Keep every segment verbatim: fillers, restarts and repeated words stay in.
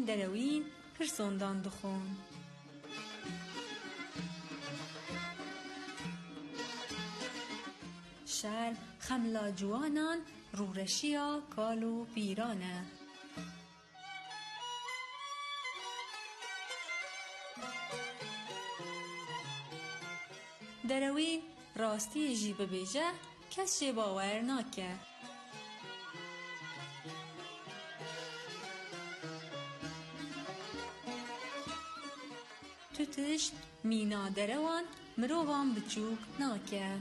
دروین پرسوندان دخون. شر خملا جوانان رورشیا کالو بیرانه. دروی راستی جی ببیجه کس جی باور ناکه. تو تشت مینا دروان مروان بچوک ناکه.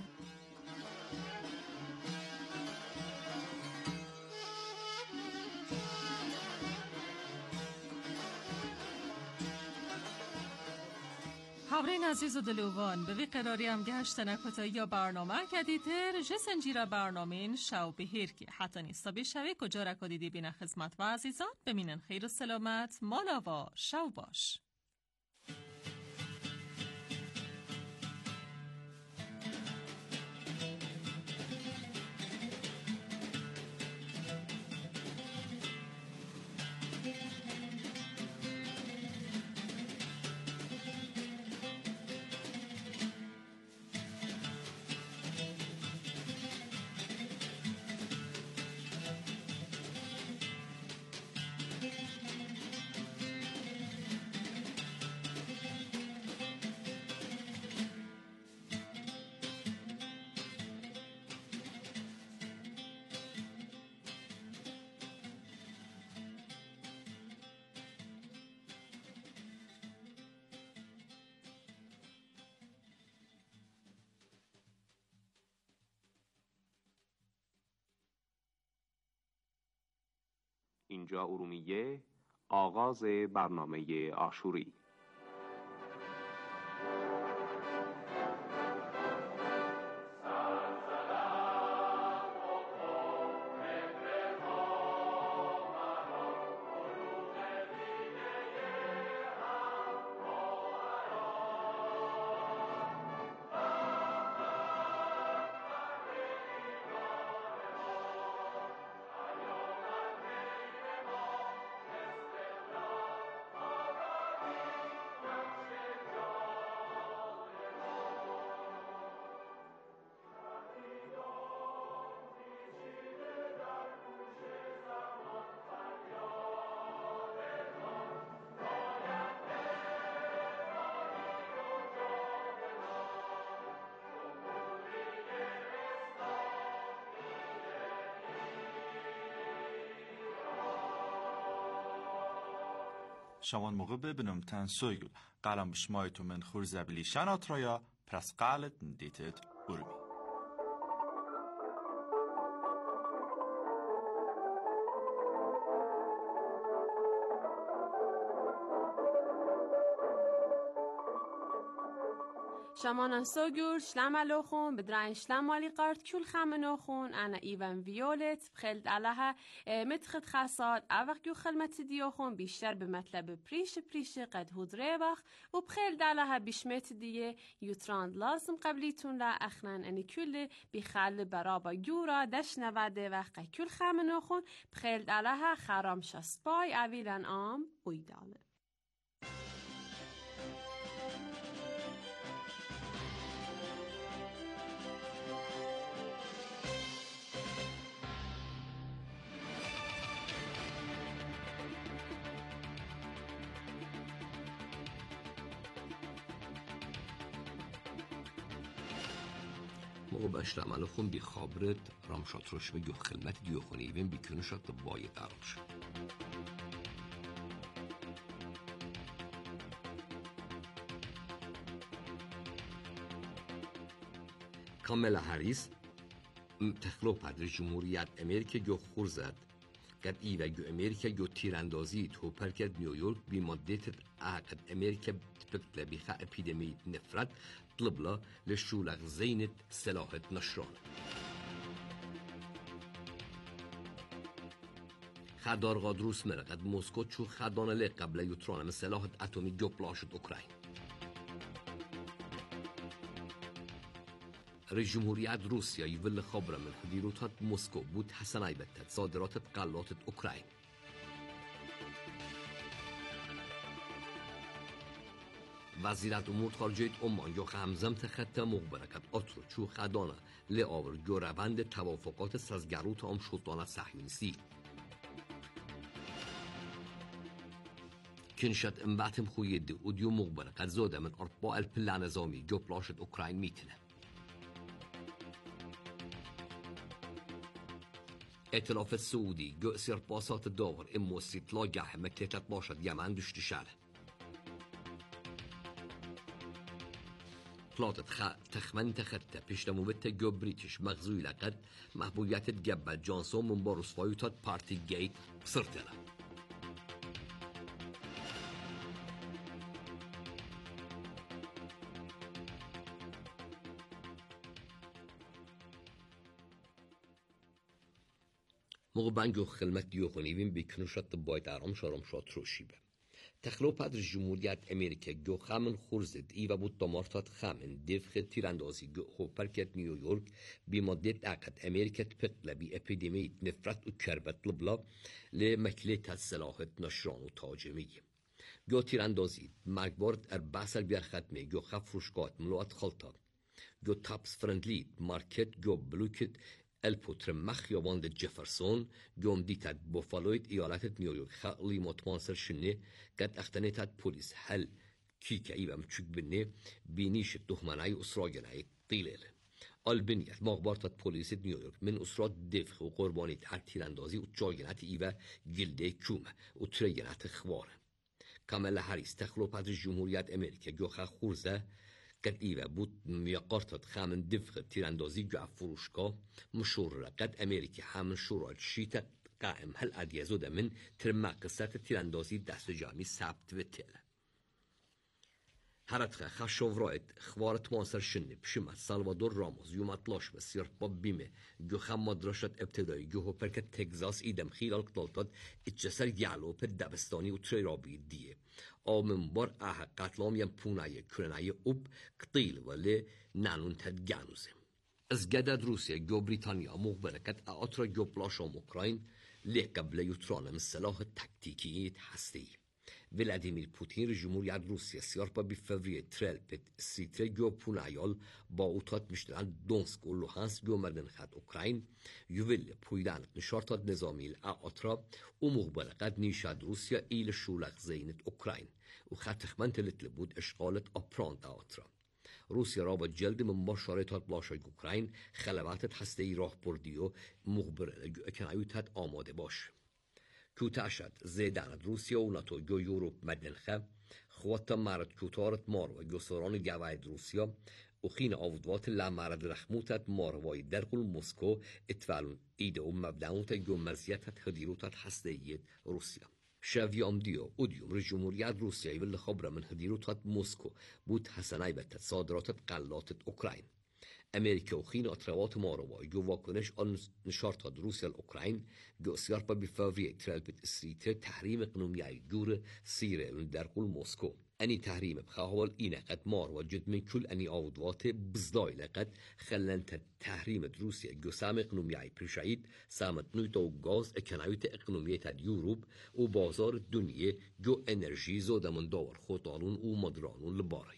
خبرین عزیز و دلوان به وی قراری هم گشت نکتا یا برنامه کدیتر جسنجی را برنامه شو بهیر که حتی نیستا بشوی کجا را کدیدی بین خدمت و عزیزان بمینن خیر و سلامت مالا و شو باش. اینجا ارومیه، آغاز برنامه عاشوری. شوان موقع ببینم تن سویگل قلم بشمایتو من خور زبیلی شنات رایا پرس قالت ندیتت ارمی. شمانان سوگور شلم الوخون بدرين شلم مالي قارت كل خامنوخون أنا إيفان فيولت بخلد علىها متخد خاصات أوق يو خلمت ديوخون بيشتر بمطلب بريش بريش قد هود ريبخ وبخلد علىها بيشمت ديه يوتراند لازم قبليتون لا أخنان أني كل بيخال برابا جورا دش نواده وقت كل خامنوخون بخلد علىها خرام شسباي أويلان آم ويداله. موقع باشت عمل خون بی خابرت رامشات روش به گو خلمت دیو خونی وین بی کنشات بای قرارش. کاملا هریس تخلو پدر جمهوریت امریکا گو خور زد قد ای و گو امریکا گو تیراندازی تو پرکت نیویورک بی مادت عقد امریکا تبت لبیخه اپیدمی نفرت طلبلا لشولق زينة سلاحة نشران خدار غادروس مرقد موسكو چو خدانه لی قبل یوتران سلاحة اتمی جوبلاشد اوکراین رئیس جمهوریت روسیا یول خبر من حدیروتات موسکو بود حسنای بتت صادرات قلات اوکراین وزارت امور خارجه عمان یا همزم تخت مخبرکت آترو چو خدانه لعاور گروند توافقات سازگروت آم شدانه صهیونیستی کنشت امباتم خوید اودیو مخبرکت زاده من اربا الپلان نظامی جو پلاشت اوکراین میتنه ائتلاف سعودی جو سرباسات داور امو سیتلا گه مکلتت باشد یمن دشت شله پلاتت خ... تخمن تخته پیشتمو بته جو بریتش مغزوی لقد محبوبیت جبل جانسون من با رسوایوتات پارتی گیت سرتله موقع بنجو خلمت دیو خونیوین بیکنوشت باید آرام شارم شاد روشیبه تخلو پدر جمهوریت امریکا گو خامن خورزد ای و بود دمارتات خامن دفخ تیراندازی گو خوپرکت نیویورک بی مدت عقد امریکا تپقل بی اپیدمی نفرت و کربت لبلا لمکلیت السلاحت نشران و تاجمی گو تیراندازی مرگبارد ارباسل بیار ختمه گو خفروشگات ملوات خلطا گو تابس فرندلی مارکت گو بلوکت الپوتر مخیابان جفرسون گم دیتد بوفالوید ایالت نیویورک خالی متمانسر شنه قد اختنیتد پلیس هل کی که ایوام چوک بنه بینیش دخمنای اسراغنای قیلیل آلبنیت مخبارتد پلیس نیویورک من اسرات دفخ و قربانی هر تیراندازی و جاگنت ایوه گلده کومه و تریگنت خواره کاملا هریس تخلو پدر جمهوریت امریکا گوخه خورزه قد ایوه بود میقارتد خامن دفخ تیراندازی جو فروشگاه مشهور قد امریکا همن شورای شیت قائم هل ادیزو ده من ترمه قصت تیراندازی دست جامی ثبت و تله هرتخه خشوورایت خوارت مانسر شنه بشمت سالوادور راموس یومت لاش بسیر باب بیمه گو خم مدرشت ابتدایی گو هپرکت تگزاس ایدم خیلال قتلتاد اتجسر یعلو پر دبستانی و تری رابی دیه آمن بار اه قتلام یم پونای کرنای اوب قطیل ولی نانون تد گانوزه از گدد روسیه گو بریتانیا مخبرکت اعترا گو پلاشام اوکراین لی قبل یوترانم سلاح تکتیکیت هستی ولادیمیر پوتین جمهوریت روسیه سیارپا بی فوریه ترل پت سیتر گو پونایال با اوتات مشتران دونسک و لوهانس گو مردن خد اوکراین یویل پویدانت نشارتات نظامی اعترا و مخبرقت نیشاد روسیا ایل شولق زینت اوکراین و خطخمنت لتل بود اشغالت اپرانت اعترا روسیا را با جلد من باشارتات بلاشای اوکراین خلواتت هسته ای راه بردیو مخبر کنایوتت آماده باش کوتاشد زیدان روسیا و ناتو گو یوروپ مدنخه خواتا مرد کوتارت مارو گو سران گواید روسیا و خین آودوات لامرد رخموتت ماروای درقل مسکو اتفالون ایده و مبدعوت گو مرزیتت هدیروتت هستهیت روسیا شویام دیو اودیوم رو جمهوریت روسیایی ولی خبر من هدیروتت مسکو بود حسنای بتت صادراتت قلاتت اوکراین امریکا و خین اطروات ماروای گو واکنش آن نشارتاد روسیا الاوکراین گو سیارپا بی فوریه ترالبت استریتر تحریم اقنومیای گور سیره در قول مسکو اني تحريم بخاول إينا قد مار وجد من كل أني عودوات بزداي لقد خلنت تحريم روسيا جو سام اقنومياي برشايد سامت نويتو غاز اكناويت اقنوميات اليوروب و بازار الدنيا جو انرژي زودا من دور خوطالون و مدرانون لباري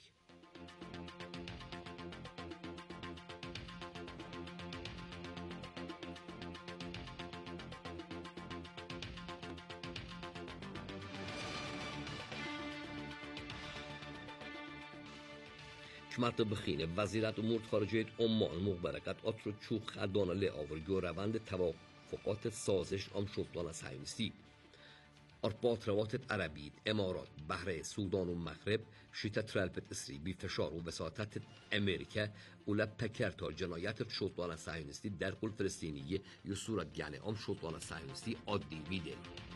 کمرت بخینه وزارت امور خارجه عمان مخبرکت آترو چوخ خدانه لی آورگو روند توافقات سازش ام شدان صهیونیستی ارباط رواتت عربی امارات بحره سودان و مغرب شیت ترالبت اسری بی فشار و وساطت امریکا اولا پکر تا جنایت شدان صهیونیستی در قل فلسطینیه یو صورت یعنی ام شدان صهیونیستی عادی میده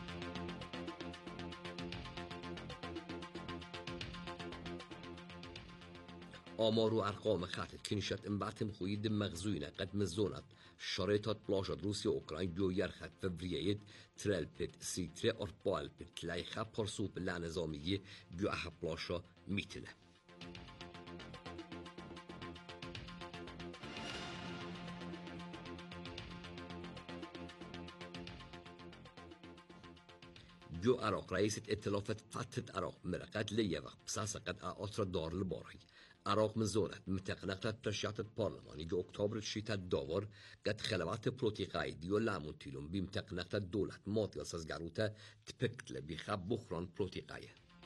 آمار و ارقام خطت کنشت انبعتم خوید مغزوینه قد مزونت شريطات بلاشد روسيا اوكراين جو يرخت فبريد ترالبت سيتري اربالبت لايخا برسوب لا نظامية جو احا بلاشا ميتنه جو عراق رئيس ائتلاف فتح عراق مرقت ليه وقت بساسة قد أطرى دار الباري عراق من زورت متقنقت ترشيات البرلماني جو أكتوبر الشيطة الدور قد خلوات بروتيقاي ديو لامون تيلون بمتقنقت الدولة ماطيل سازقاروتا تبكتل بخاب بخران بروتيقاي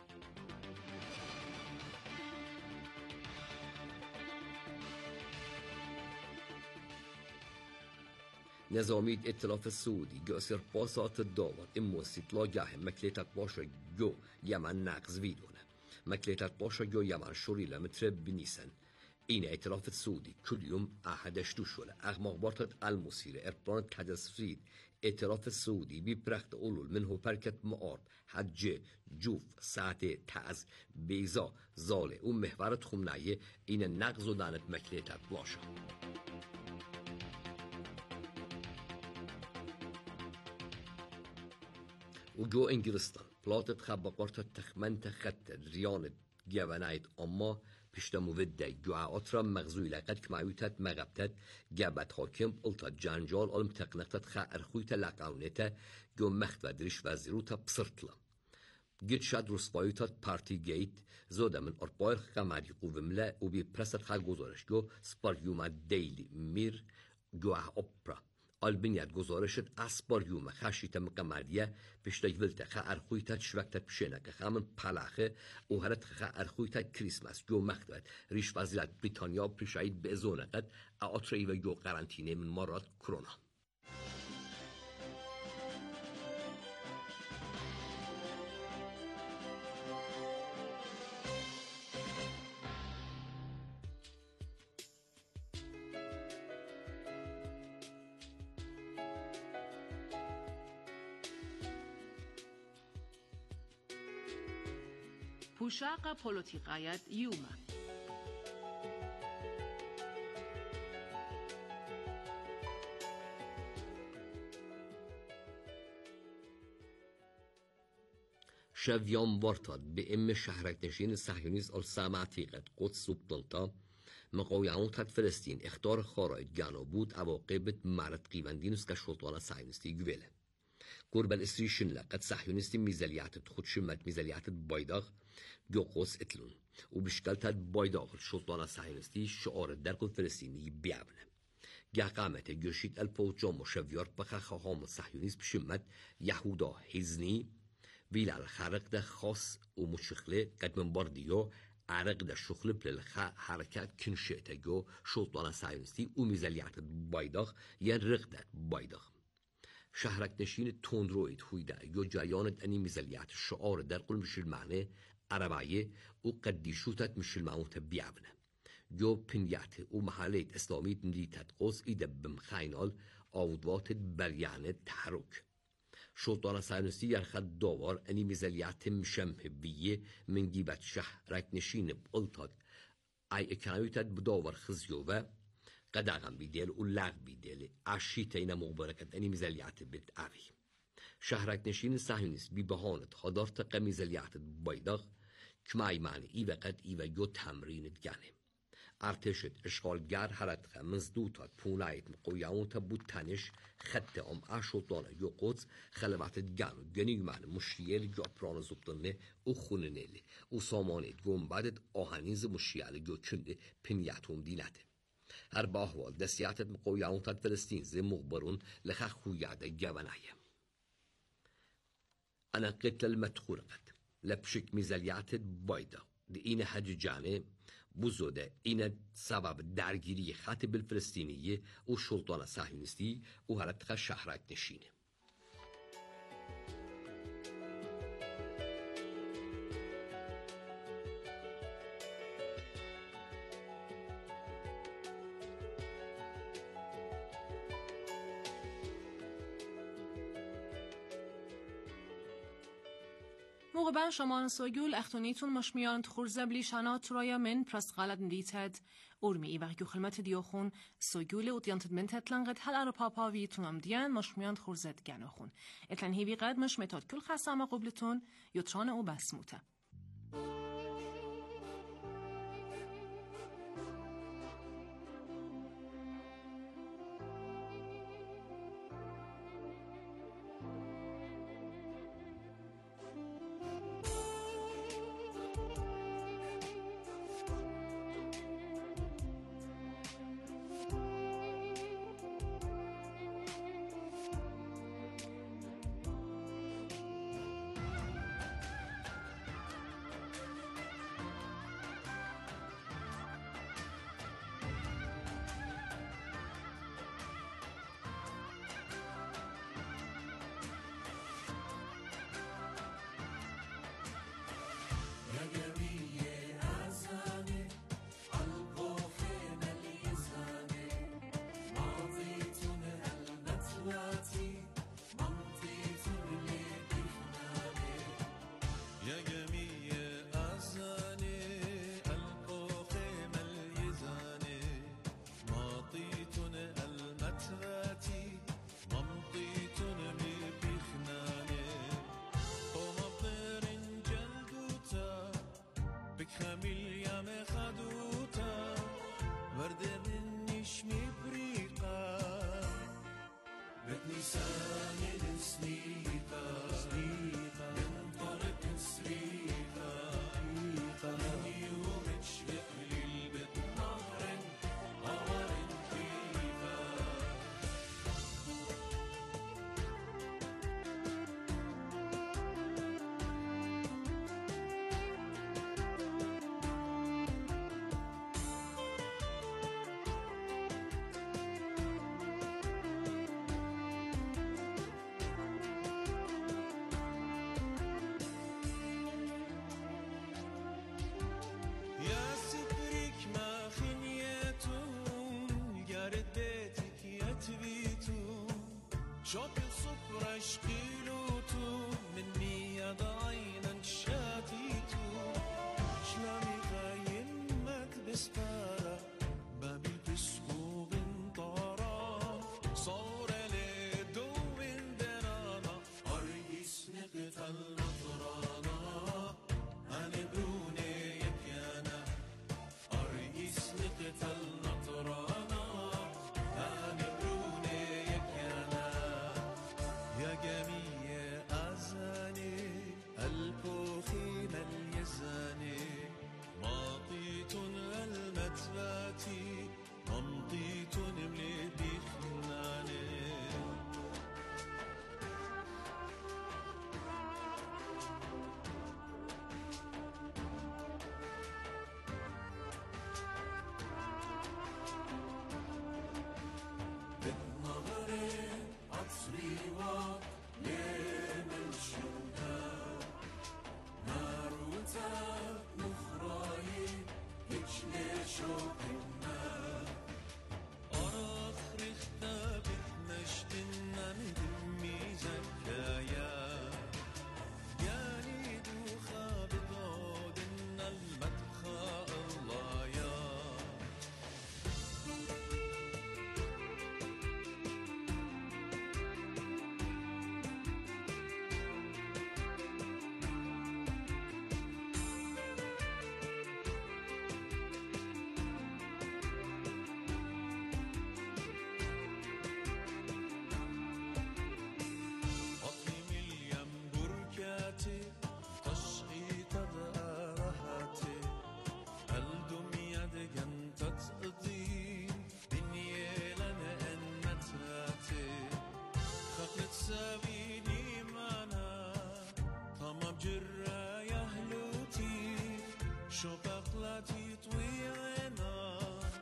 نظامی ائتلاف السعودی جو سرپاسات الدور امو استطلاع مکلیتت باشه جو یمن نقض ویدونه مکلیتت باشه جو یمن شوریله متر بنیسن این ائتلاف السعودي كل يوم أحدش دوشوله أغمقبارت المصير إربان تدسفريد ائتلاف السعودي ببرخت أولول منه بركت معارض حج جوف ساعت تعز بيزا زاله و محورت خمنایه این نقض و دانت مکلیتت باشه وجو انجلستان بلاتت خبقارت تخمنت خط ريانت جوانايت اما پشت مودة جو عطرا مغزويلة قد كمعيوتت مغبتت جابت حاكم قلتا جنجال علم تقنقتت خا ارخويت لقاونتا جو مخت و درش وزيروتا بسرطلا جيت شاد رسپايوتت پارتي جيت زودا من ارباير خماري قوملا و بي پرست خا گزارش جو سپاريوما ديلي مير جو اپرا البنیت گزارشت اسپاریوم خشیت مقمریه پشتای ولت خا ارخویت شوکت پشنه که خامن پلاخه او هرت خا ارخویت کریسمس جو مختبت ریش وزیرت بریتانیا پشاید به زونقت آتری و جو قرنطینه من مرض کرونا پوشاق پولوتیقایت یوما شویام وارتاد به ام شهرک نشین صهیونیست آل سمعتیقت قدس و بطنطا مقاومت فلسطین اختار خارج گنا بود عواقبت مرد قیوندینوس که شلطان صهیونیستی گویله قرب الاسريشن لقد صهيونيستي ميزاليات خود شمت ميزاليات بايداغ جو قوس اتلون وبشكلت بايداغ الشلطان الصهيونيستي شعار الدرق الفلسطيني بيعبنه جا قامت جوشيت الفوجام وشفيار بخا خواهام الصهيونيست بشمت يهودا هزني ويلا الخرق ده خاص ومشخله قد من بارديو عرق ده شخل بللخا حركات كنشيته جو شلطان الصهيونيستي وميزاليات بايداغ ين رقدت بايداغ شهرک نشین تندروید هویده یا جریانت انی میزلیت شعار در قل مش المعنى عربیه و قدیشوتت مش المعنى بیابنه یا پنیت و محلیت اسلامیت ندیتت قوس ایده بمخینال آودوات بریانه تحرک شلطان صهیونیستی یرخد داوار انی میزلیت مشمه بیه من گیبت شهرک نشین بقلتاد ای اکنایوتت بداور خزیوه قداغم بیدل و لغ بیدل عشیت اینا مبارکت انی میزلیت بد اوی شهرک نشین صهیونیست بی بهانت خدارت قمیزلیت بایداغ کمای معنی ای وقت ای و یو تمرینت گنه ارتشت اشغالگر هرت خمزدوتات پونایت مقویاونت بود تنش خط ام اشوطانه یو قدس خلواتت گنو گنی معنی مشیل جو اپران زبطنه او خوننیلی او سامانت گمبادت آهنیز مشیل جو کنده پنیتون دینته هر با احوال دستیاتت مقویاونتت فلسطین زي مغبرون لخا خویاده جوانایه انا قتل المدخورقت لبشك میزلیاتت بایده دی این حججانه بزوده این سبب درگیری خط بالفلسطینیه و شلطان صهیونیستی و هرتخ شهرک نشینه موقبا شما سوگول اختونیتون مش میاند خورزبلی شنات رایا من پرست غلط ندیتد اورمی ای وقتی خلمت دیوخون سوگول و دیانتد من تطلنقت هل ارو پاپاوی تونم دیان مش میاند خورزد گناخون اتن هیوی قد مش متاد کل خسامه قبلتون یوتران او بسموته شوك الصبر اشقيلوتو من مياد عينا شاتيتو شلامي غايمك بسبارة بابي بسكو بنطارة صور لدو من درانا أريس نقتل نطرانا أنا بروني يكيانا أريس نقتل نطرانا أنا بروني يكيانا يا جميع أزاني البوخي مليزاني ماطيت المتباتي ممطيت ملي بخناني بالنظري عطري ويمن شوكا ناروتا مخراي يجني شوكنا أراخ رختا بتنشتنا ندمي زكايا يعني دوخا بدودنا المدخا الله يا أطلي مليم بركاتي تشقيت دارهاتي الدم يدقن تتقضي بنيلنا أنمتاتي خقلت سابيني معنا طمام جرى يهلوتي شو بقلاتي طويعنا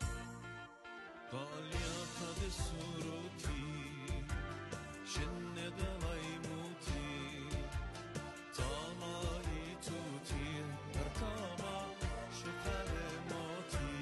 قال يا قد سروتي شن دلاي موتي طامالي توتي ارتاما شقر موتي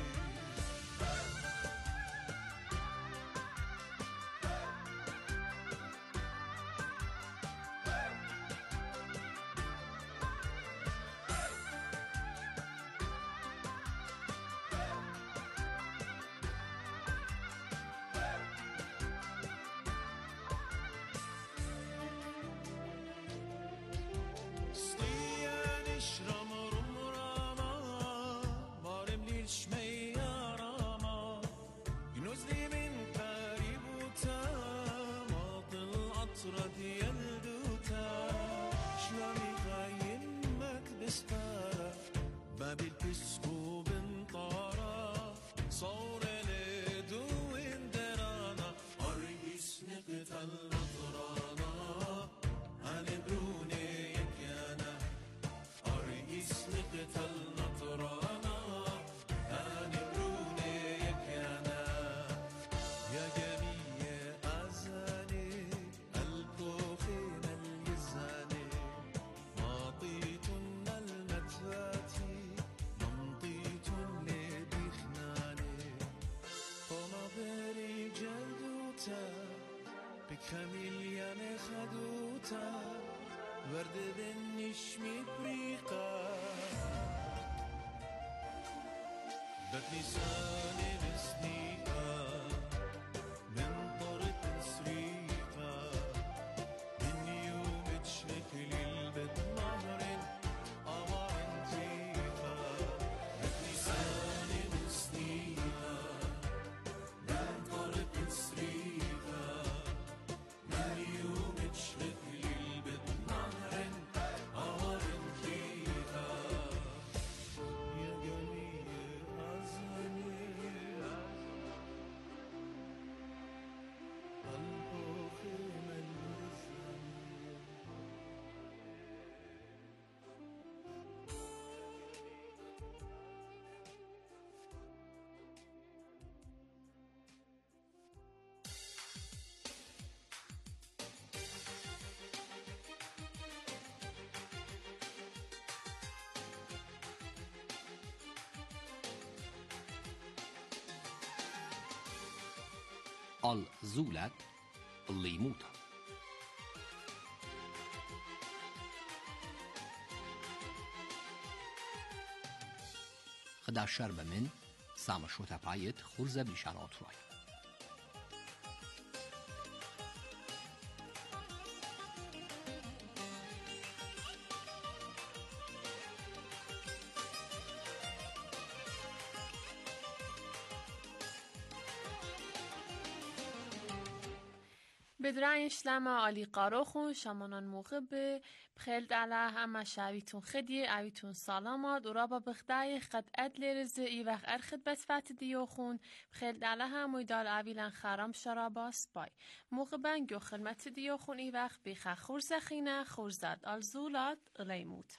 ستيان شرم رمراما مارم ليش مياراما ينزلي من قريب وتامات العطرة ديال دوتا شلامي غايمك بسبارة بابي البسكو بنطارة صور لدو اندرانا أريس نقتل نطرانا أنا بروني يكيانا أريس نقتل نطرانا أنا بروني يكيانا يا جميع أزاني البوخي مليزاني ماطيت المتباتي ممطيت لبخناني فما بري جلدوتا بكاميليا مخدوتا ورد دنش مبريقا بتنساني بسنيقا من طرق سريقا من يوم تشكل البد نهر أمر انتيقا بتنساني بسنيقا من طرق سريقا من يوم تشكل البد نهر أمر انتيقا يا جميل أزاني البوخي مليزاني آل زولت اللي يموت. خدا شرب من سام شوتا پایت خورزه بلیشانات روی. بدرایش لما علی قاروخون شمانان موقع به بخیلد علا همه شویتون خدی اویتون سلامات و رابا بخدای قد ادل رزه ای وقت ارخد بسفت دیوخون بخیلد علا هم ویدال اویلن خرام شراباس بای موقع بنگو خدمت دیوخون ای وقت بیخه خورزخینه خورزد آلزولات الیموت.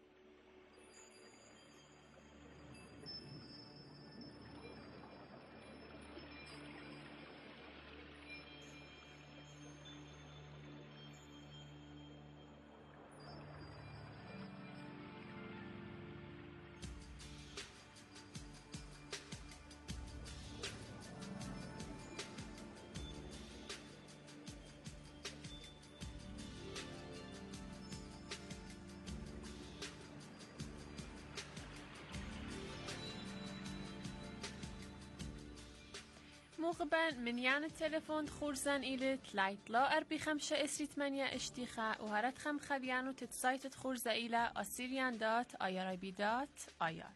موقع من یان تلفن خورزن ایلت لایت لا اربی خمسة اسریت منیا اشتیخه و هرت خم خویانو تتسایت خورزه ایلا آسیریان دات آیار بی دات آیار.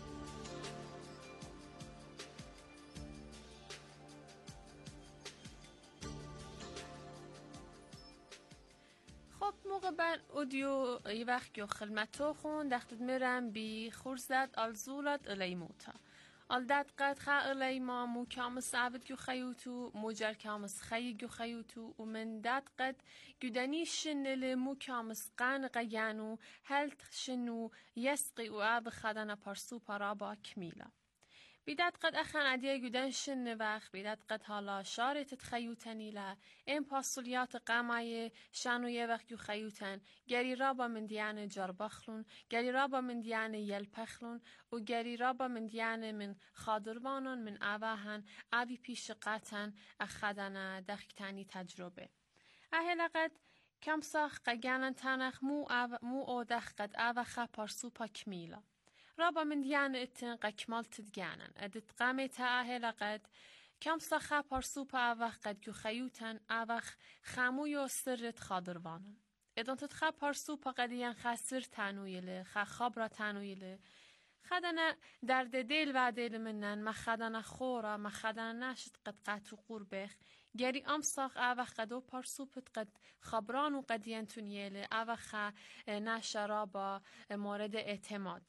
خب موقع من اودیو ای وقت یو خدمتو خون دختت میرم بی خورزت آلزولت الیموتا. آلدات قد خاله ما مو كامس عبد جو خيوتو موجر كامس خي جو خيوتو ومن دات قد جداني شنل مو كامس قان قيانو هل شنو يسقي وعب خدنا برسو برابا كميلا. بیداد قد اخن عدیه گودن شن وقت بیداد قد حالا شارت تخیوتنی لا این پاسولیات قمای شانویه وقت یو خیوتن گری رابا من دیانه جربخلون گری رابا من دیانه یلپخلون و گری رابا من دیانه من خادروانان من آواهن آوی پیش قطن اخدنا دختانی تجربه اهلا قد کم ساخ قگانن تنخ مو آو مو او دخ قد آوخه پرسو پا کمیلا رابا من دیانه اتن قکمال تدگانن ادت قامه تاهل قد کم سخا پرسو پا اوخ قد جو خیوتن اوخ خامویو سرت خادروانن ادان تتخا پرسو پا قدیان خسر تنویله خا خابرا تنویله خدنا درد دل و دل منن ما خدنا خورا ما خدنا نشد قد قطو قربخ گری امساخ اوخ قدو پرسو پت قد خبران و قدیان تونیله اوخ نشرابا مورد اعتماد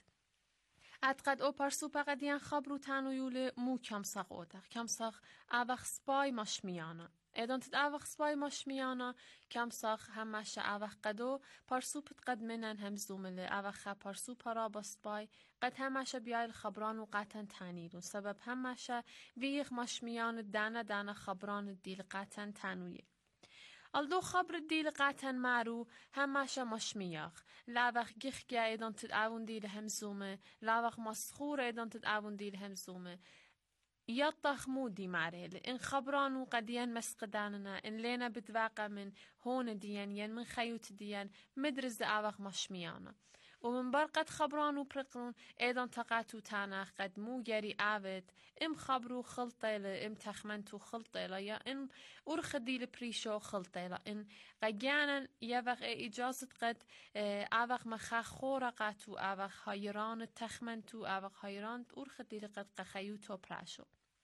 اتقد او پرسو پقدیان خبرو تنویول مو کم ساق اوتخ کم ساق اوخ سپای ماشمیانا ادان تد اوخ سپای ماشمیانا کم ساق همش اوخ قدو پرسو پت قد منن هم زومله اوخ پرسو پرا با سپای قد همش بیایل خبران و قطن تنیلون سبب همش ویخ ماشمیان دانه دانه خبران دیل قطن تنویل الدو خبر دیل قطن معرو همش مشمیاخ لاوخ گیخ گه ایدان تد اون دیل همزومه لاوخ مسخور ایدان تد اون دیل همزومه یطخ مودی معرهل این خبرانو قدیان مسقداننا این لینا بدواقع من هون دیان ین من خیوت دیان مدرز اوخ مشمیانا ومن برقد خبرانو برقلون ایدان تقاتو تاناخ قد مو گری آود ام خبرو خلطيله ام تخمنتو خلطيله یا ان ارخ دیل پریشو خلطيله ان قجانا یوخ اجازت قد اوخ مخا خورا قاتو اوخ هایران تخمنتو اوخ هایران ارخ دیل قد قخیوتو پراشو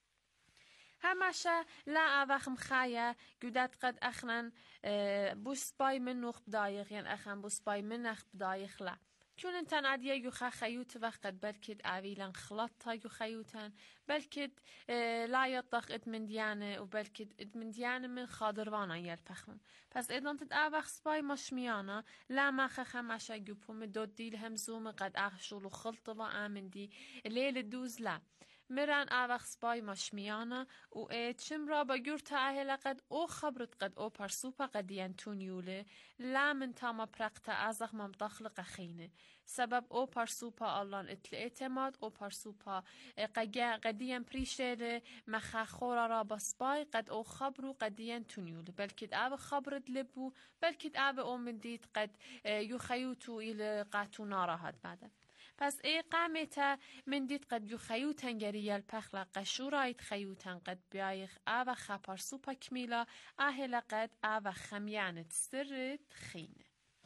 همشه لا اوخ مخايا جودات قد اخنن بوس باي منوخ بدايخ يعني اخن بوس باي منخ بدايخ لا چون انتن عدیه یو خا خیوت وقت بلکد اویلن خلاط تا یو خیوتن بلکد لا یطخ ادمن دیانه و بلکد ادمن دیانه من خادروانا یلپخون پس ادان تد اوخ سپای مشمیانا لا مخه خمشه گوپوم دو دیل همزوم قد اخشول و خلط و آمن دی لیل دوز لا مرن اوخ سپای مشمیانا و ایتشم را با گورتا اهلا قد او خبرت قد او پرسوپا قدیان تونیوله لا من تاما پرقتا ازخ ممدخل قخینه سبب او پرسوپا آلان اتل اعتماد او پرسوپا قدیان پریشه مخا خورا را بسپای قد او خبرو قدیان تونیوله بلکه او خبرت لبو بلکه او او من دید قد یخیوتو ایل قاتو ناراحت بعده پس ای قامتا من دید قد یخیوتن گریال پخلا قشورایت خیوتن قد بیایخ او خپر سوپا کمیلا اهلا قد او خمیانت سرت خینه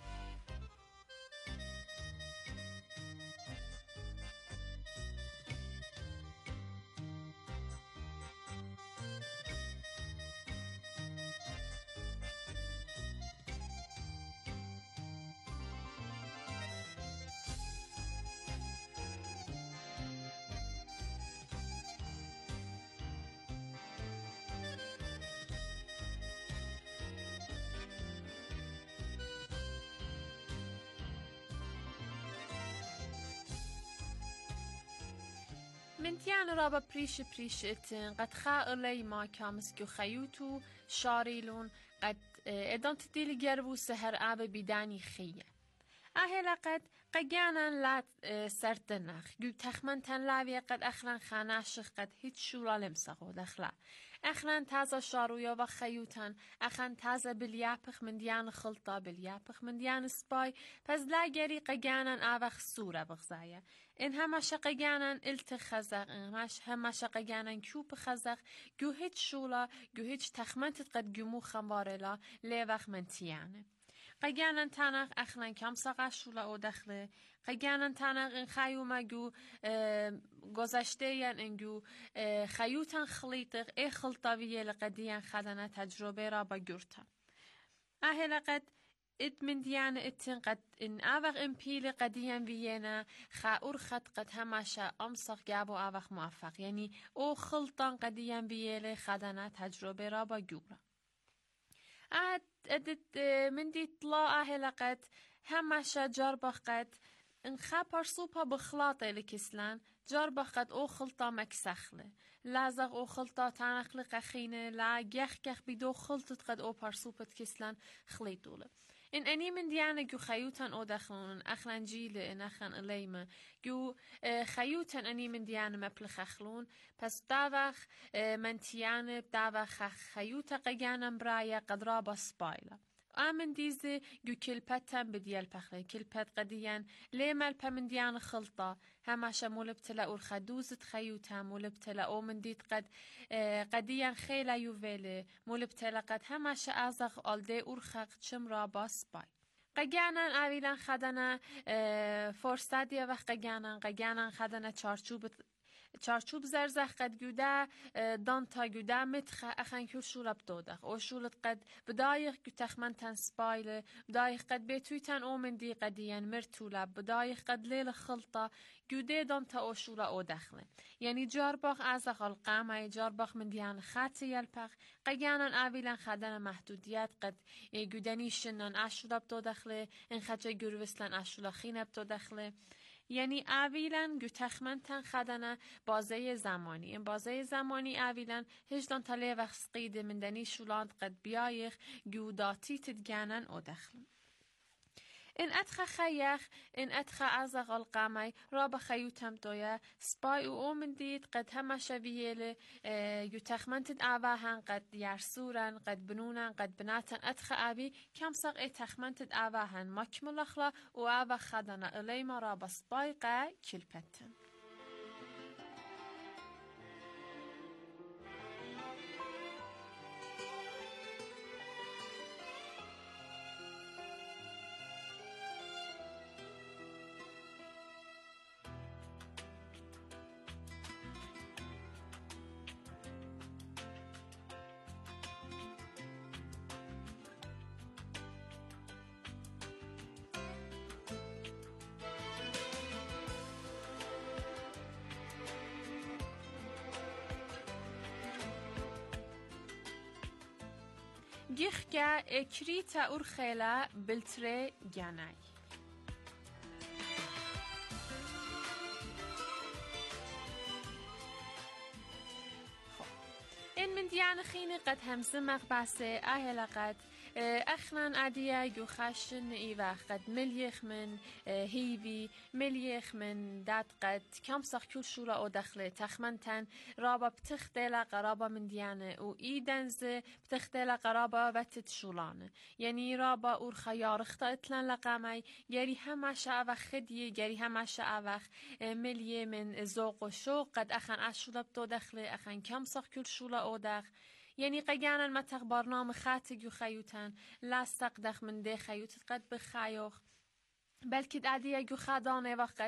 من تیان رابا پریش پریش اتن قد خائلی ما کامسکو خیوتو شاریلون قد ادان تدیل گربو سهر آب بیدانی خیه اهلا قد قجانا لا سرتنخ جو تخمن تن لاوی قد اخران خاناشخ قد هیچ شورا لمسخو دخلا اخران تازه شارویا و خیوتن اخران تازه بلیاپخ من دیان خلطا بلیاپخ من دیان سپای پس لا گری قجانا آوخ سورا بغزایا این همش قجانا الت خزق همش همش قجانا کیوب خزق جو هیچ شولا جو هیچ تخمنت قد جمو خمارلا لیوخ من تیانه قجانا تناق اخلان کم ساقش شولا او دخله قجانا تناق این خیوما جو گذشته ین انجو خیوتن خلیطق ای خلطاویه لقدیان خدنا تجربه را با گرتا اهلا قد ات من دیان اتن قد ان اوغ امپیل قدیان وینا خاور خط قد هماشا امسخ جابو اوغ موفق یعنی او خلطان قدیان ویله خدنا تجربه را با گورا اد ادت من دي طلاء أهلا قد هماشا جربخ قد ان خابر سوبا بخلاطة لكسلان جربخ قد او خلطة مكسخلة لازغ او خلطة تانخل قخينة لا جخ جخ بدو خلطة قد او برسوبة كسلان خليطولة إن أني من ديانا جو خيوتان أو دخلون أخلان جيلة إن أخلان إليما جو خيوتان أني من ديانا مبلخ أخلون بس داوخ من تيانا داوخ خيوتا قيانا برايا قد رابا سبايلا آمن دیزه جو کلپت هم بدیال پخله کلپت قدیان لیمال پا من دیان خلطه هماشا مولبتلا اور خدوزت خیوتا مولبتلا او من دید قد قدیان خیلا یوویله مولبتلا قد هماشا ازاق آلده اور خاق چم را باس بای قجانان آویلان خدنا فرصتیه وقت قجانان قجانان خدنا چارچوب چارچوب زرزخ قد جودا دانتا جودا متخ أخن كل شورب دودخ أو شولت قد بدايخ جتخمن تن سبايله بدايخ قد بيتوي تن أومن دي قديان مرتولا بدايخ قد ليل خلطة جودا دانتا أو شورا أو دخله يعني جاربخ أزخ القامة جاربخ من ديان خاتي يلبخ قيانا آويلان خدنا محدوديات قد جوداني شنن أشولب دودخله إن خجا جروسلن أشولا خينب دودخله یعنی اویلن گو تخمنتن خدنا بازه زمانی این بازه زمانی اویلن هجدان تله وقت قیده مندنی شولاند قد بیایخ گو داتی تدگانن او دخلن این اتخ خیخ این اتخ ازغ القامی را بخیوتم دویا سپای و اومن دید قد همه شویله یو تخمنتد آواهن قد یرسورن قد بنونن قد بناتن اتخ آبی کم ساق ای تخمنتد آواهن مکمل اخلا و آوا خدنا الیما را بسپای قا کلپتن گیخکا اکریتا ارخیلا بلتره گنای من ديان خيني قد همز مغباسي أهلا قد أخنان عديا يخشن إيوا قد مليخ من هيفي مليخ من داد قد كم سخ كل شورا أو دخل تخمنتن رابا بتختلا قرابا من ديانة و إيدنز بتختلا قرابا وتت شولانه يعني رابا أور خيار اختاطلن لقامي يري همش أوخ خديه يري همش أوخ مليه من زوق و شوق قد أخن أشولا بتو دخل أخن كم سخ كل شولا أو دخل يعني قيانا متخ برنامج خاتق يخيوتن لا استقدخ من ده خيوت قد بخيوخ بلكي عادية جو خادانه وقت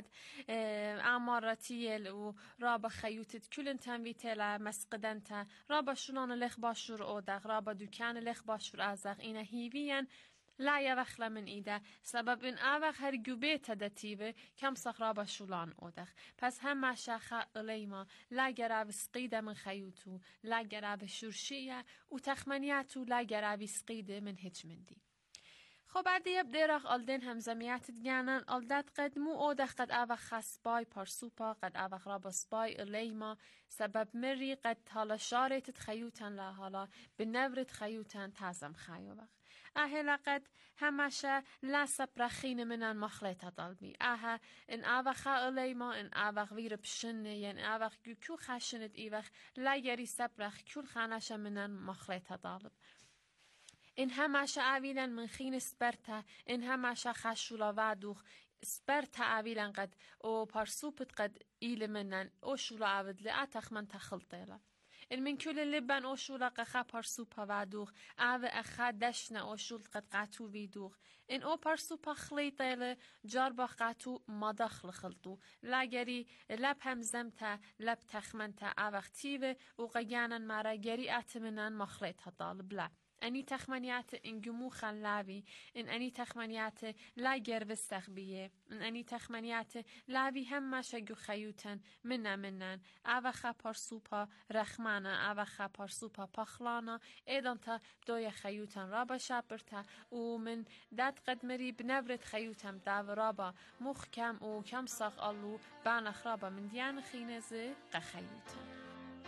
عمارتيل و رابا خيوتت كلن تنويتلا مسقدنتا رابا شلون لخ باشور اودغ رابا دوكان لخ باشور ازغ اینا هیوین لا يوخل من إيدا سبب إن أوخ هرجو بيت دتيبه كم صخرابة شولان أودخ پس هم شخا إليما لا جراب سقيدة من خيوتو لا جراب شرشية و تخمنياتو لا جراب سقيدة من هجمندي خب بعد يبدأ آلدن هم زميات ديانن آلدت قد مو أودخ قد أوخ خسباي پارسوپا قد أوخ رابا سباي إليما سبب مري قد حالا شارت تخيوتن لا حالا بنورت خيوتن تازم خيوخ أهلا قد همشه لا سبرخين منن مخلطة طلبي أها إن أوخ إليما إن أوخ وير بشنه ين أوخ كو خشنت إيوخ لا يري سبرخ كل خانش منن مخلطة طالب إن همشه أويلا من خين سبرتا إن همشه خشولا وادوخ سبرتا أويلا قد أو پارسوبت قد إيل منن أو شولا عود لأتخ من تخلطيلا إن من كل اللبن أو شولا قخا پارسوبا وادوخ أو أخا دشنا أو شول قد قاتو بيدوخ إن أو پارسوبا خليطيلا جاربا قاتو مدخل خلطو لاجري لب همزمتا لب تخمنتا أوخ تيوه وقيانا مارا جري أتمنان مخليطها طالب لا أني تخمنيات إن جمو خلاوي إن أني تخمنيات لا جرب استخبيه إن أني تخمنيات لاوي هم ما شجو خيوتن منا منن أوخا پارسوپا رخمانا أوخا پارسوپا پخلانا إدانتا دويا خيوتن رابا شابرتا و من داد قدمري بنورت خيوتن داو رابا مخكم و كم ساق ألو بانخ رابا من ديان خينزي قخيوتن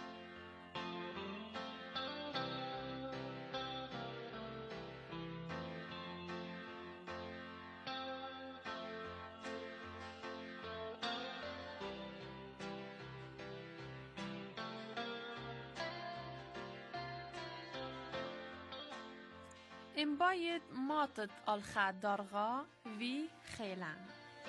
إن باید ماتت الخد دارغا وی خیلن.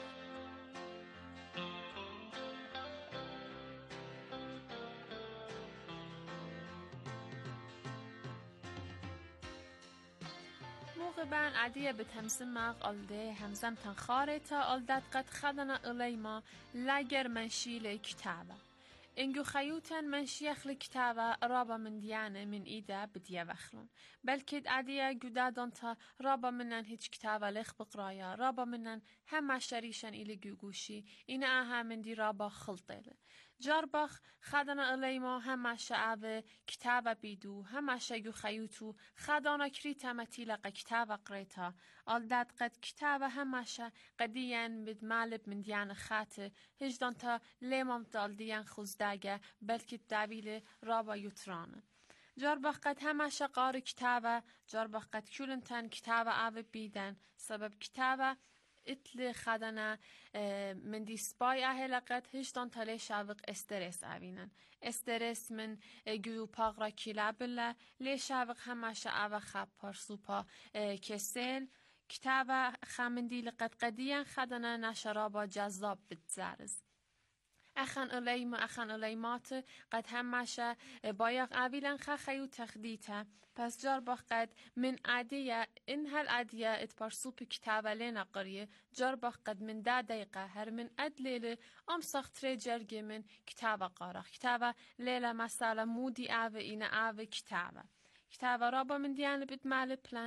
موقع بان عدیه به تمسمق آلده همزم تنخاره تا آلدت قد خدنا إليما لگر منشیل کتابه. إنجو خيوتن من شيخ الكتابة رابا من ديانة من إيدا بديا وخلون بلكد عديا جدادانتا رابا منن هيج كتابة لخ بقرايا رابا منن هم شريشن إلي جوجوشي إن آها من دي رابا خلطيله جاربخ خدنا إليما هم شعبه كتابة بيدو هم شيجو خيوتو خدانا كريتا متيلق كتابة قريتا آلداد قد كتابة همش قديان بدمالب من ديان خاته هجدانتا ليمام دال ديان خوزداگه بلکه داویل رابا یوترانه جاربخ قد همش قار كتابة جاربخ قد كلنتن كتابة آوه بيدن سبب كتابة اتل خدنا من دي سباي اهلا قد هشتان تالي شاوق استرس اوینن استرس من گیو پاغرا کلابله لی شاوق همش اوه خب پارسوپا کسل كتابة خامندي لقد قديا خدنا نشرابا جذاب بتزارز أخن إليما أخن إليمات قد همشا بايق أبيلن خخيو تخديتا پس جاربخ قد من عادية إن هالعادية اتبارسوب كتابة لنا قرية جاربخ قد من دا دقيقة هر من أدليل أمسخ تري جرگي من كتابة قارخ كتابة ليلة مسالة مودي آوه إنا آوه كتابة كتابة رابا من ديان بد مال بلان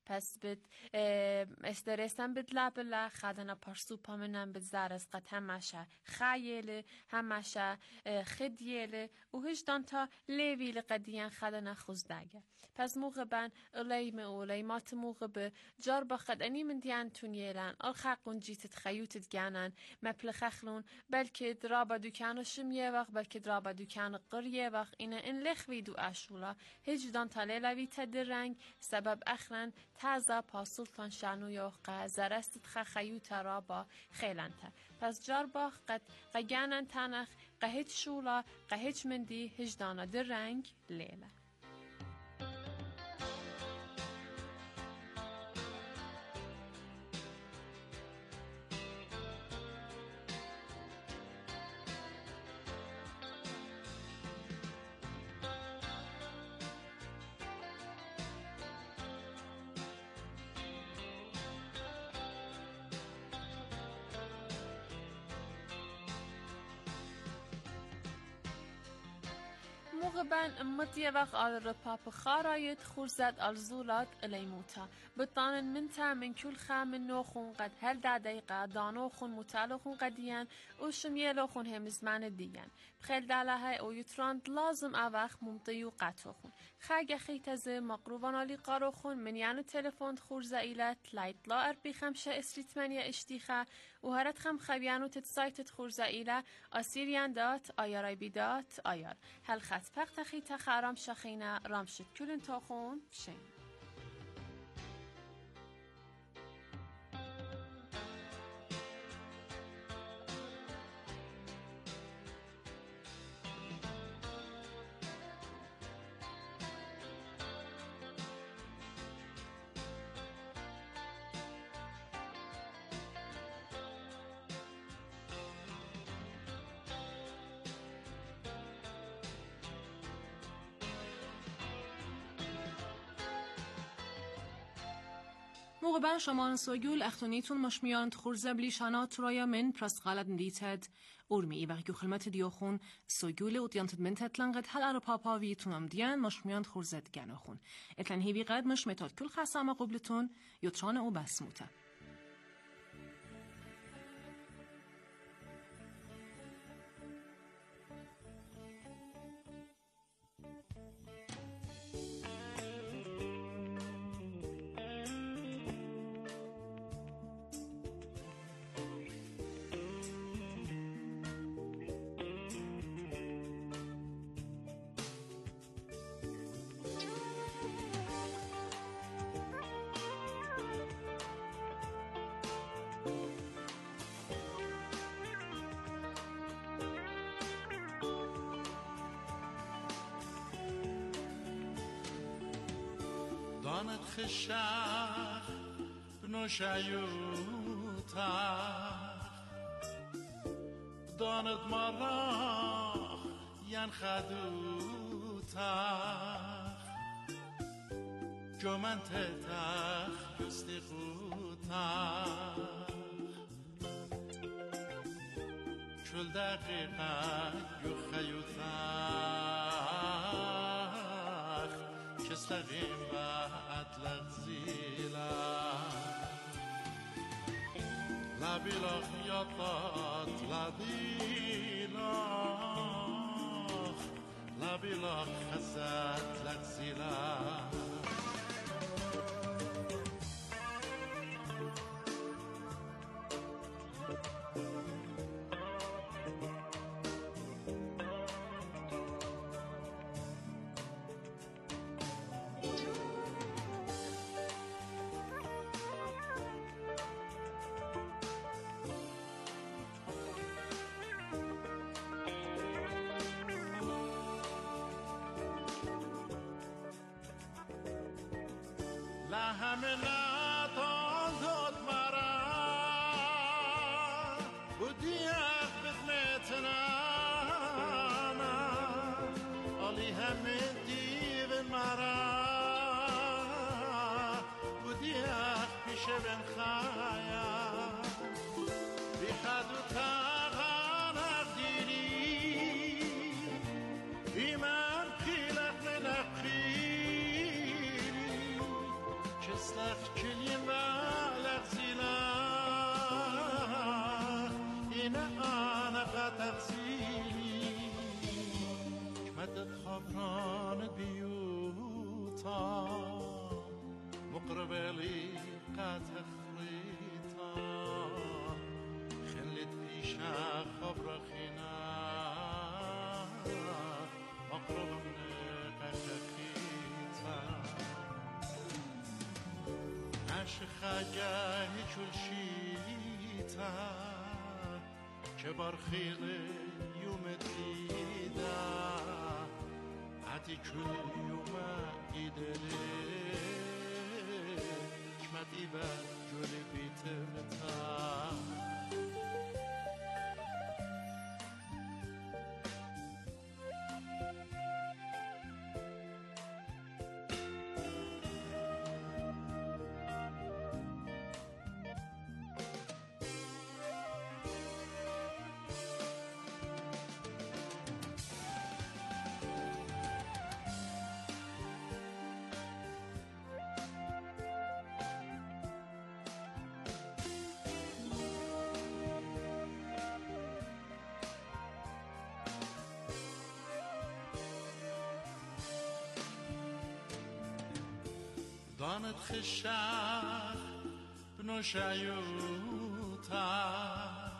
پس بد استرسم بد لابلا خدنا پرسوپا منم بد زارس قد همشه خیله همشه خدیله و هجدان تا لیویل قدیان خدنا خوزدگه پس موقع بن الی مولی مات موقع به جار با خدنی من دیان تونیلن الخاقون جیت خیوت گانن مپل خخلون بلکه درابا دکانو شمیه وقت بلکه درابا دکان قریه وقت اینه این لخوی دو اشولا هجدان تا لیلوی تدرنگ سبب اخرن تازه پاسولتان شانو یوقع زرست تخ خیوت رابا خیلنته پس جار با قد قگانن تانخ قهج شولا قهج مندی هجدانا درنگ لیله موقع بن امتي وقت على الرباب خارايت خورزت الزولات اليموتا بطان منتا من كل خام نوخون قد هل دا دقيقة دانوخون متالوخون قديان وشميلوخون هم زمان ديان بخيل دالها او يتراند لازم اوخ ممطيو قطوخون خاگه خيتزه مقروبانا لي قاروخون من يانو تلفون خورزة إلات لايت لا اربي خمشة اسريتمانيا اشتيخا وهرت خم خبيانو تتسايتت خورزة إلا اسيريان دات آياراي بيدات آيار هل خط فقط خيتا خارام شخينا رامشت كلن تاخون شين موقع بر شما سوگول اختونیتون مشمیان خورزه بلیشانات رایا من پرست غلط ندیتد ارمی ای وقتی خلمت دیوخون سوگول و دیانتد من تتلنقد هل ارو پاپا ویتونم دیان مشمیان خورزه دگناخون اتلن هیوی قد مش متاد کل خسامه قبلتون یوتران او بسموته دانت خشخ بنوشیوتا دانت مراخ ین خدوتا جمن تتخ جستی خوتا چل دقیقه یو خیوتا کستقیم بعد زیلا لبیلا خیاطات لبیلا لبیلا خزت لغزیلا لهم ناتان داد مرا بودیت بدمتنا آلی همه دیو مرا بودیت پیش بن خایا بی خد و تاغان اقدیری بی من قیلت من اقیری لeft هنا أنا قد أغزيلي كمد خبران بيوتا مقربة لي قد أخريتا خلت بيشا خبر خنا مقربة من قد أخريتا عشق جاهي كل شيتا كبر خيل يوم تيدا عتي كل يوم يدلي كمتي بجول بيتمتا دانت خشاخ بنوش عيوتاخ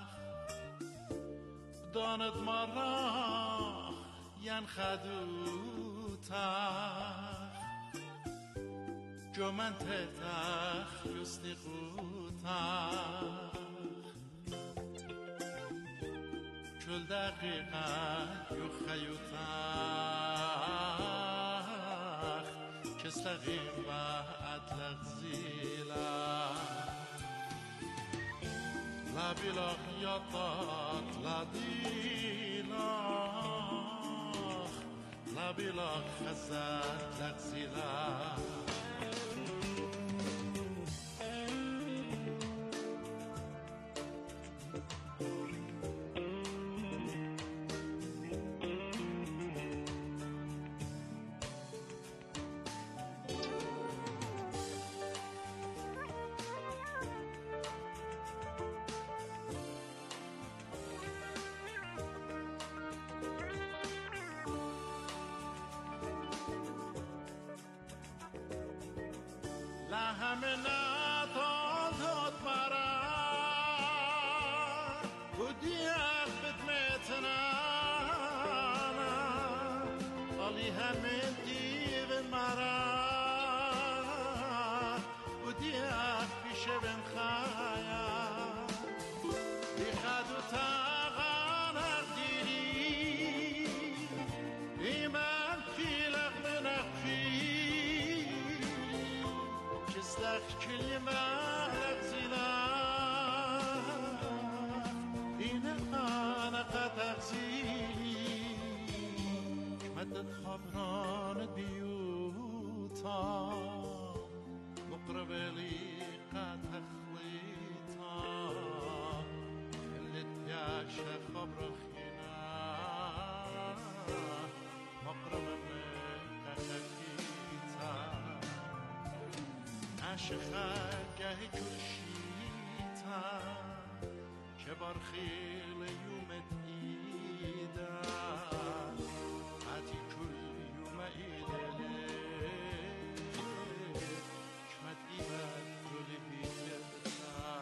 دانت مراخ ين خدوتاخ جو من تتاخ يسني خوتاخ چل دقيقة يخيوتاخ كستغيم وأطلق زيلا لا بلاخ يطاق لا ديلاخ لا بلاخ خزات لك زيلا همه ناتان داد مرا بودی از بدمتنا آلی همه دیو مرا بودی از پیش بن خایا بی خد و تاغان اردیری بی من پیلق من اخفی لك كلمة لك زلاخ إن أنا قد أغزيلي كمدت خبران بيوتا مقربة لي قد أخليتا خلت ياشا خبر خينا مقربة من قد أخليتا عشق گه کشیتا که بر خیل یومت ایدا عتی کل یوم ایدله کمت ایبت گل بیتبتا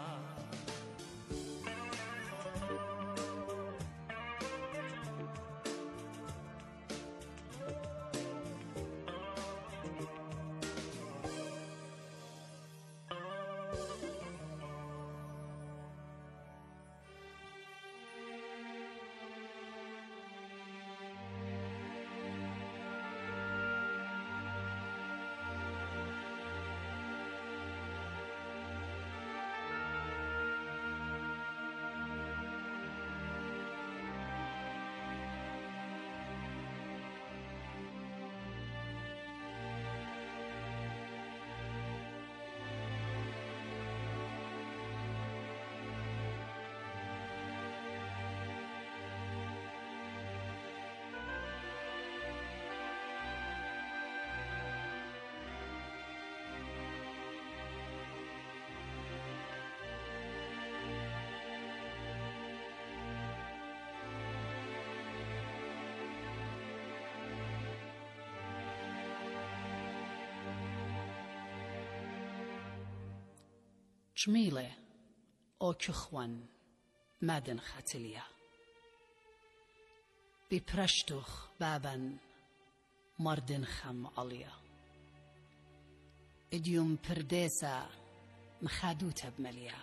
جميلة أو كخوان مدن ختلية ببرشتوخ بابا مردن خم عليا اديوم پرديسا مخادوتا بمليا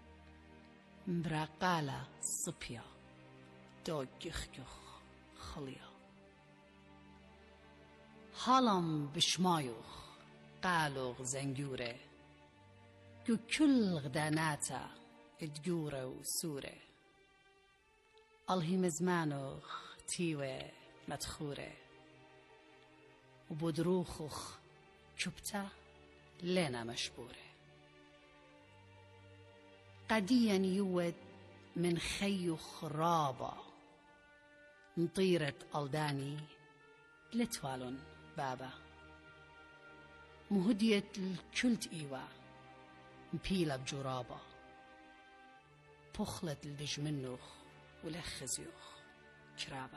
مبراقالة صبيا دو جخجخ خليا حالم بشمايوخ قالوغ زنجورة كو كل غداناتا ادجورة وسورة الهي مزمانوخ تيوة مدخورة وبدروخوخ كبتا لنا مشبورة قديا يود من خيوخ رابا مطيرة ألداني لتوالون بابا مهدية الكلت إيوا مبيلة بجرابة بخلة الدجمنوخ ولخزيوخ كرابة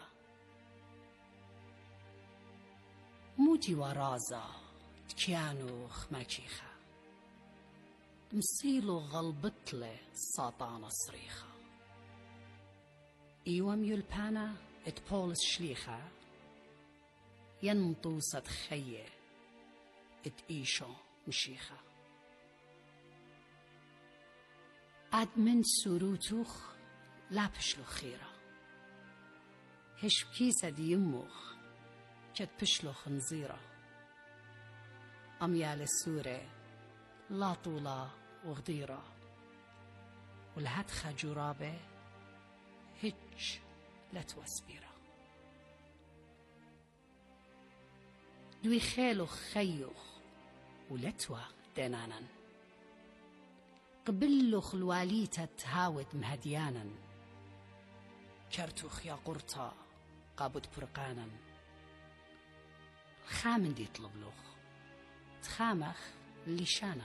موتي ورازا تكيانوخ ماكيخة مصيلو غلبتلي ساطانة صريخة إيوام يلبانا ات بولس شليخة ينطوسة خيه ات إيشو مشيخة عد من سروتوخ لابشلو خيرة هش بكيسة دي يموخ كت بشلو خنزيرة أميال السورة لا طولة وغديرة والهدخة جرابة هج لتوسبيرة دوي خيلو خيوخ ولتوا دنانا قبلو خلواليتا تهاود مهديانا كرتوخ يا قرطا قابد برقانا خامن دي طلبلوخ تخامخ لشانا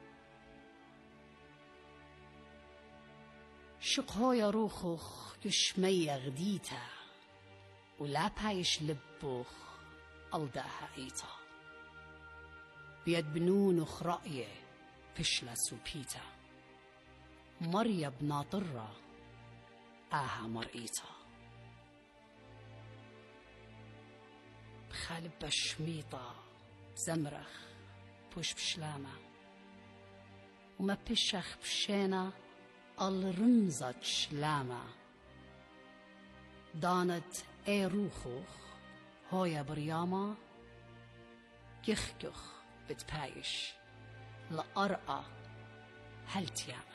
شقهو يا روخوخ يشمي غديتا ولا بايش لبوخ ألداها إيتا بيد بنونوخ رأيه فشلة سوبيتا مريا بناطرة آها مرئيتا بخالب بشميطة زمرخ بوش بشلامة وما بشخ بشينا الرمزة شلامة دانت اي روخوخ هويا برياما كخكخ بتبايش لأرقى هلتيانا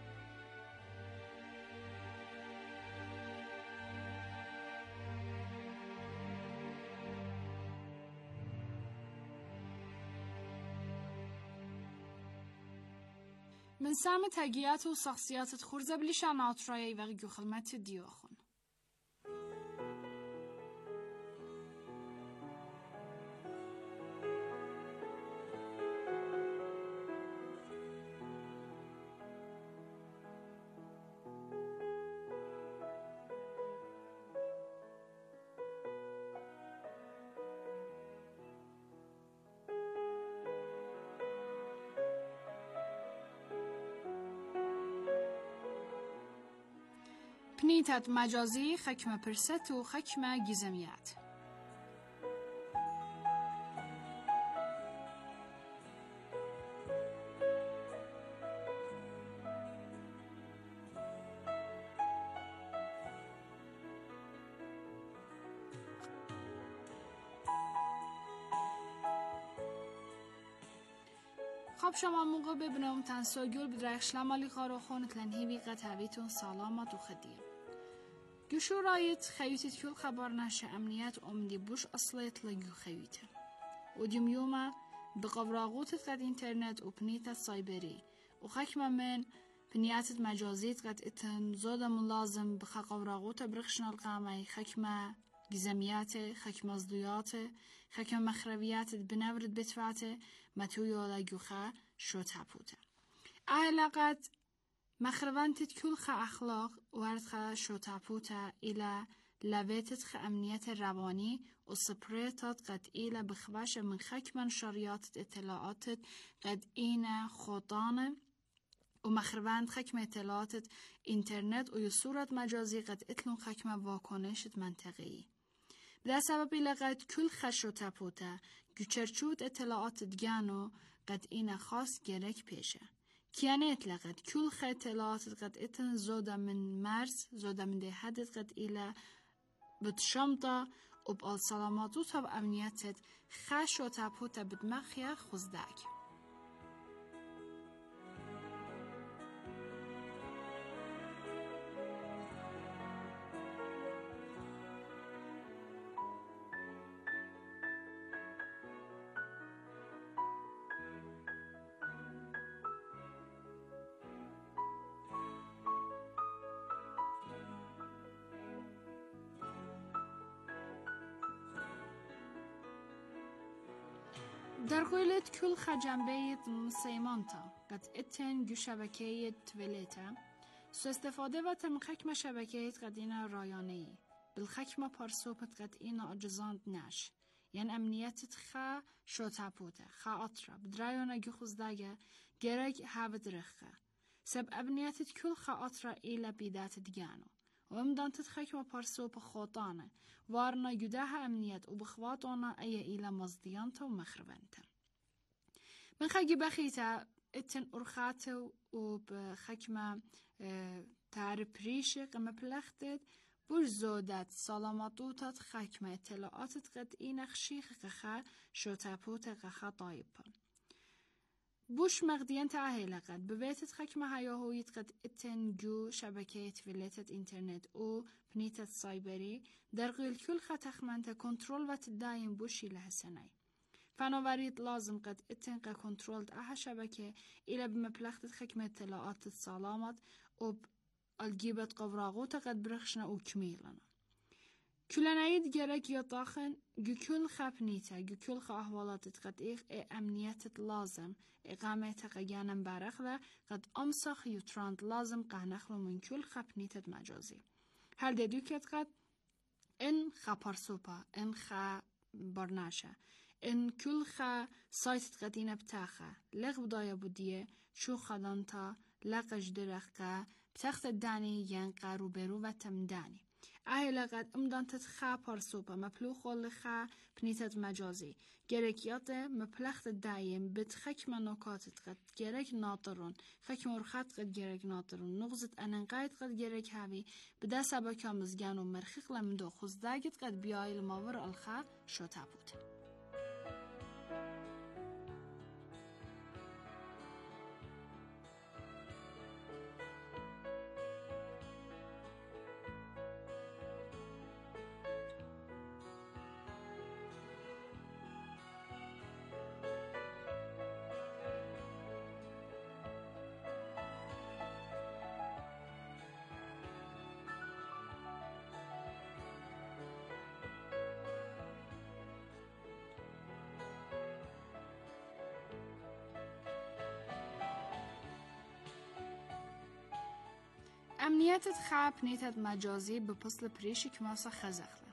من سام تاجيات وشخصيات تخرز بلشان عطراي وغيو خدمات ديوخون بنيتات مجازي خكمة برست وخكمة جزميات خب شما موقع ببینم تنساگل بدرخش لمالی خاروخون تلنهی بی قطعویتون سلامت و خدیر گوشو رایت خیوتت کل خبر نشه امنیت امدی بوش اصلیت لگو خیوته و دیمیوما بقبراغوتت قد اینترنت و پنیتت سایبری و خکم من پنیاتت مجازیت قد اتنزاد ملازم بخا قبراغوت برخشن القامي خکم گزمیات خکم ازدویات خکم مخرویات بنورد بتفاته متویو لگوخه شو تپوته علاقت مخروانتت كل خا أخلاق وردخا شو تابوتا إلى لبيتت خا أمنية رواني وصبريتت قد إلى بخواش من خك من شريات اطلاعاتت قد إينا خطانة ومخربند خكم اطلاعات اینترنت و یو صورت مجازی قد اتلون خكم واکنشت منطقی. در سبب لقد کل خش و تپوته گوچرچود اطلاعات دگانو قد این خاص گرک پیشه. کیانت لقد کل خ اطلاعات قد اتن زودا من مرز زودا من ده حدد قد ایلا بتشمطه و بال سلاماتو تب امنیتت خش و تپوته بدمخیا خزدک. در قولت کل خجنبه مسیمانتا قد اتن گو شبکه تولیتا سو استفاده و تمخکم شبکه قدینا رایانهی بالخکم پارسوبت قد اینا اجزاند نش یعنی امنیتت خا شوتاپوته خا اطرا بدرایانا گو خزداگه گرگ هاود رخه سب امنیتت کل خا اطرا ایلا بیدات دگانو و امدانتت خکم پارسوب خوطانه وارنا يداها أمنيات وبخواطونا أي إلى مصديانتا ومخربانتا من خاقي بخيتا اتن أرخاتو وبخكمة اه تعرف ريشي قم بلختت بوش زودات سلاماتوتات خكمة اطلاعاتت قد إينخ شيخ قخا شوتابوت قخا طايبا بوش مغديان تعهيلا قد ببيتت خكمة هايوهويت قد اتن جو شبكة فيلتت انترنت او بنيتت سايبري در غير كل خطخمنت كنترول وتدايم بوشي لها سناي فنواريت لازم قد اتن قا كنترول اها شبكة الى بمبلغت خكمة اطلاعات السلامات او الجيبت قفراغوتا قد برخشنا او كميلنا كلنايد جرك يطاخن جو كل خبنيتا جو كل خ احوالات قد ايخ اي امنيتت لازم اقامتا قيانا بارخلا قد امسخ يوتراند لازم قهنخلو من كل خبنيتت مجازي هل ددوكت قد ان خبرسوبا ان خ برناشا ان كل خ سايت قدينه بتاخه لغ بدايه بوديه شو خدانتا لقج درخه بتخت داني ينقا روبرو و تمداني اهلا قد امدان تتخا پارسوبا مپلو خولخا پنیتت مجازی گرکیات مپلخت دایم بتخک منوکاتت قد گرک ناطرون خک مرخط قد گرک ناطرون نغزت اننقاید قد گرک هاوی بدا سبا کامزگان و مرخق لمدو خزداگت قد بیایل ماور الخا شوتا بود امنیتت خاب نیتت مجازی به پسل پریشی کماسا خزخله.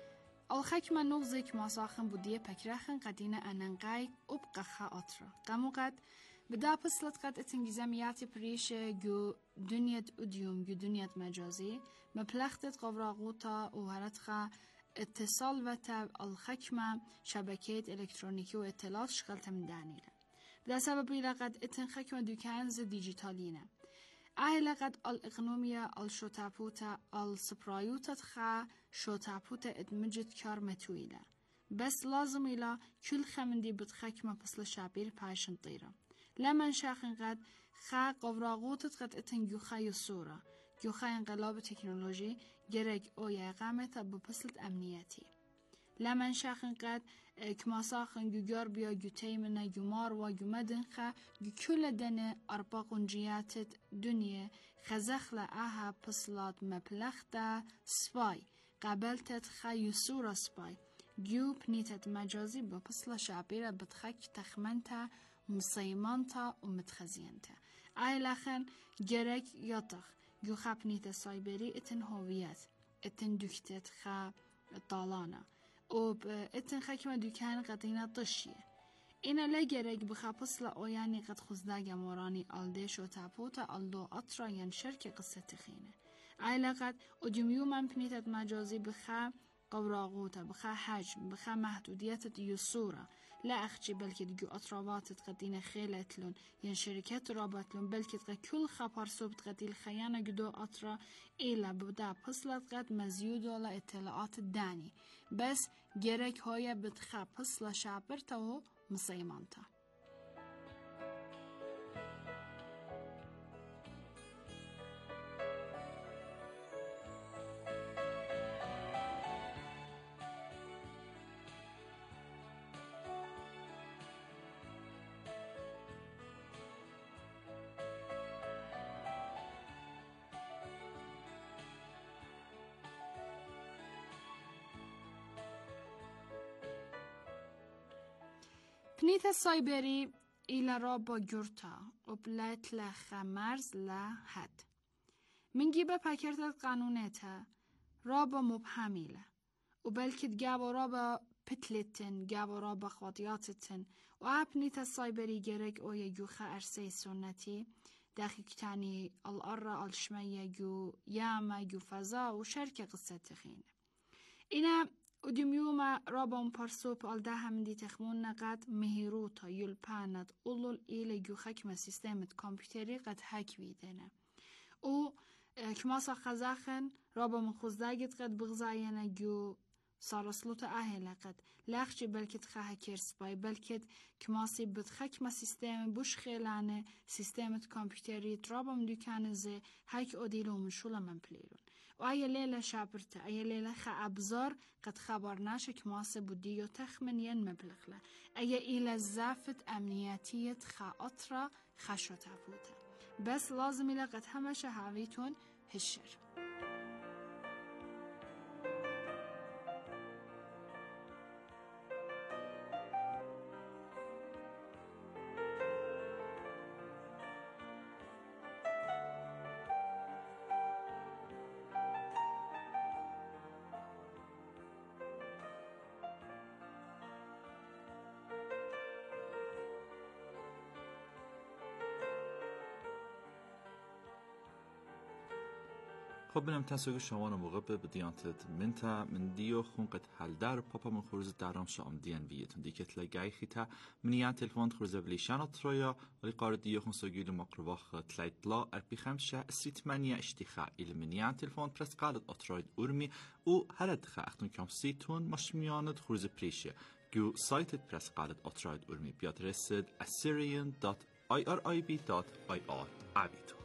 الخک من نغزی کماساخن بودیه پکرخن قدینه اننقای اب قخا اطرا. قمو قد بدا پسلت قد اتنگیزمیاتی پریشه گو دنیت ادیوم گو دنیت مجازی مپلختت قوراغوتا و هرتخا اتصال و تب الخکمه شبکیت الکترونیکی و اطلاعات شغلت من دانیله. بدا سببی لقد اتن خکمه دوکانز دیجیتالینه. اهلا قد الاقنوميا الشوتابوتا السبرايوتا تخا شوتابوتا ادمجت كار متويلة بس لازم إلى كل خمندي بتخكمة بصل شابير باشن طيرة لمن شاخن قد خا قوراغوتا قد اتنجو خا يصورة جو خا انقلاب تكنولوجي جرق او يقامتا ببصلت امنياتي لمن شاخن قد کماساخن گوگر بیا گوتی منه گمار و گمدن خا گکل دنه ارباقونجیاتت دنیا خزخل اها پسلات مپلختا سپای قبلتت خا یسورا سپای گیو پنیتت مجازی با پسلا شعبیره بتخک تخمنتا مصیمانتا و متخزینتا ایلاخن گرک یطخ گیو خا پنیت سایبری اتن هویت اتن دکتت خا طالانا و اتن خکمه دوکان قطعینا طشیه اینا لگرگ بخپس لآیانی قد خزدگ مورانی آلدش و تپوت آلدو اطرا ین شرک قصه تخینه علاقت ادیمیو من پنیتت مجازی بخه قوراغوتا بخه حجم بخه محدودیت یسورا لا أخشي بلكي تجو أطرابات تقدين خيلتلون ين شركات رابطلون بلكي تقا كل خبر صوب تقدي الخيانة جدو أطرا إلا بدا بصلة قد مزيود ولا اطلاعات الداني بس جرك هاي بتخا بصلة شعبرتا و مصيمانتا. پنیت سایبری ایلا را با گرتا و بلت لخه مرز لحد منگی به پکرت قانونتا را با مبهمیله و بلکت گاو را با پتلتن گاو را با خواطیاتتن و اپنیت سایبری گرگ او یگوخه ارسی سنتی دقیقتانی الارا الشمیه گو یاما گو فضا و شرک قصه تخینه اینا وديميوما رابم برسوب الده همدي تخمون نقد مهيروتا يلباند أولول إلى جو خكمة سيستم كمبيوتري قد هاك ويدنا و كماسا خزاخن رابم خزداجت قد بغزاينا جو صارسلوت أهلا قد لاخشي بلكت خاها كيرسباي بلكت كماسي بتخكمة سيستم بوش خيلانه سيستم كمبيوتري رابم دكان زي هاك أديلو من شولا من بليرون و أي ليلة شابرته أي ليلة خا أبزار قد خبرناش كماسة بوديو تخمن ين مبلغ له أي إلى زافت أمنياتية خا أطرا خشو تابوته بس لازم إلى قد همش هاويتون هشر خب بنام تنسوگ شما موقع به بدیانتت من تا من دیو خون قد حل در پاپا من خورز درام شام دیان ویتون دیکت لگای خیتا منیان تلفون خورز بلیشان اطرایا ولی قار دیو خون سوگیل مقرباخ تلایت لا اربی خمسة سیت منیا اشتخاء ایل منیان تلفون پرس قالت اطراید ارمی او هرد خا اختون کم سیتون مش میاند خورز پریشه جو سایت پرس قالت اطراید ارمی بیاد رسد assyrian dot irib dot ir عبیتون